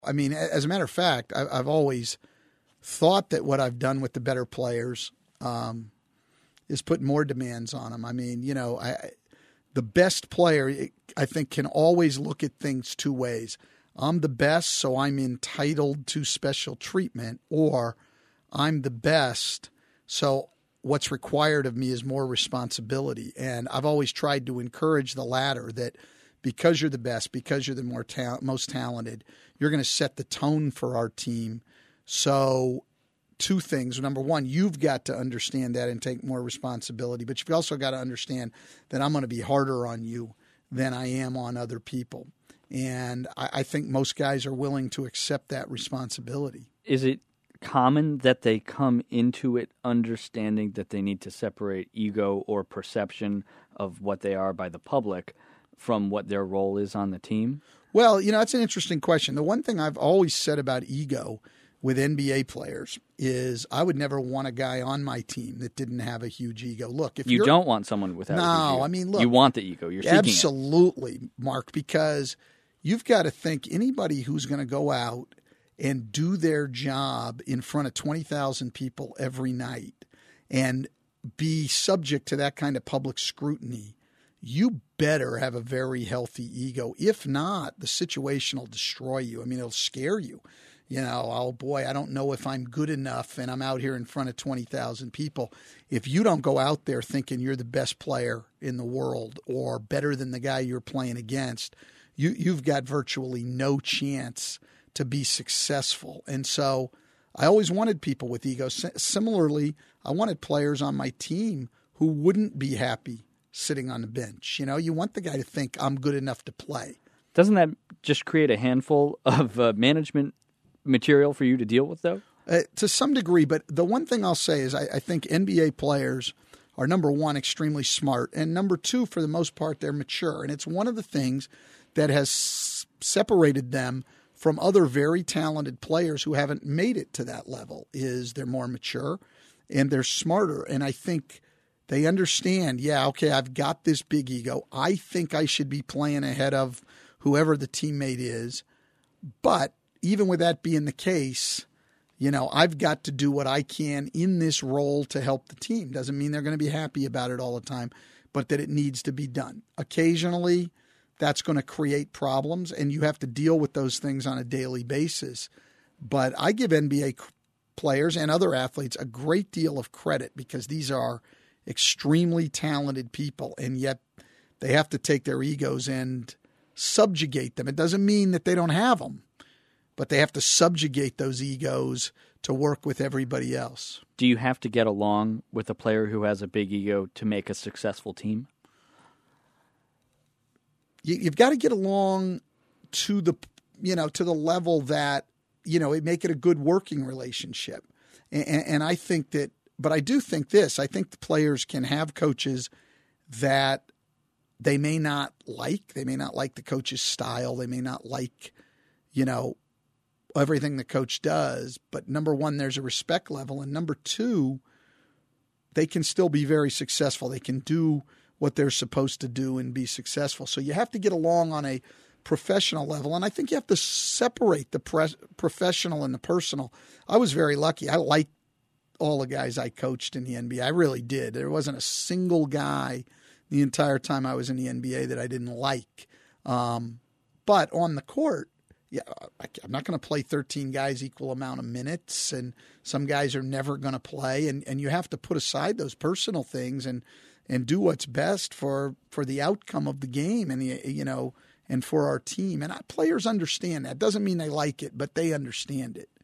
I mean, as a matter of fact, I've always thought that what I've done with the better players is put more demands on them. I mean, the best player, I think, can always look at things two ways. I'm the best, so I'm entitled to special treatment, or I'm the best, so what's required of me is more responsibility. And I've always tried to encourage the latter, that because you're the best, because you're the most talented, you're going to set the tone for our team. So two things. Number one, you've got to understand that and take more responsibility, but you've also got to understand that I'm going to be harder on you than I am on other people. And I think most guys are willing to accept that responsibility. Is it common that they come into it understanding that they need to separate ego or perception of what they are by the public from what their role is on the team? Well, that's an interesting question. The one thing I've always said about ego with NBA players is I would never want a guy on my team that didn't have a huge ego. Look, if you don't want someone without a huge ego. I mean, look. You want the ego. You're seeking absolutely, Mark, because you've got to think anybody who's going to go out and do their job in front of 20,000 people every night and be subject to that kind of public scrutiny, you better have a very healthy ego. If not, the situation will destroy you. I mean, it'll scare you. Oh boy, I don't know if I'm good enough and I'm out here in front of 20,000 people. If you don't go out there thinking you're the best player in the world or better than the guy you're playing against, you've got virtually no chance to be successful. And so I always wanted people with ego. Similarly, I wanted players on my team who wouldn't be happy sitting on the bench. You want the guy to think I'm good enough to play. Doesn't that just create a handful of management material for you to deal with, though? To some degree, but the one thing I'll say is I think NBA players are, number one, extremely smart, and number two, for the most part, they're mature. And it's one of the things that has separated them from other very talented players who haven't made it to that level, is they're more mature and they're smarter. And I think they understand, I've got this big ego. I think I should be playing ahead of whoever the teammate is. But even with that being the case, I've got to do what I can in this role to help the team. Doesn't mean they're going to be happy about it all the time, but that it needs to be done. Occasionally, that's going to create problems, and you have to deal with those things on a daily basis. But I give NBA players and other athletes a great deal of credit because these are extremely talented people, and yet they have to take their egos and subjugate them. It doesn't mean that they don't have them, but they have to subjugate those egos to work with everybody else. Do you have to get along with a player who has a big ego to make a successful team? You've got to get along to the level that, it make it a good working relationship. And I think that, but I do think this, I think the players can have coaches that they may not like. They may not like the coach's style. They may not like, everything the coach does. But number one, there's a respect level. And number two, they can still be very successful. They can do what they're supposed to do and be successful. So you have to get along on a professional level. And I think you have to separate the professional and the personal. I was very lucky. I liked all the guys I coached in the NBA. I really did. There wasn't a single guy the entire time I was in the NBA that I didn't like. But on the court, I'm not going to play 13 guys equal amount of minutes, and some guys are never going to play. And you have to put aside those personal things and do what's best for the outcome of the game and for our team. And players understand that. Doesn't mean they like it, but they understand it.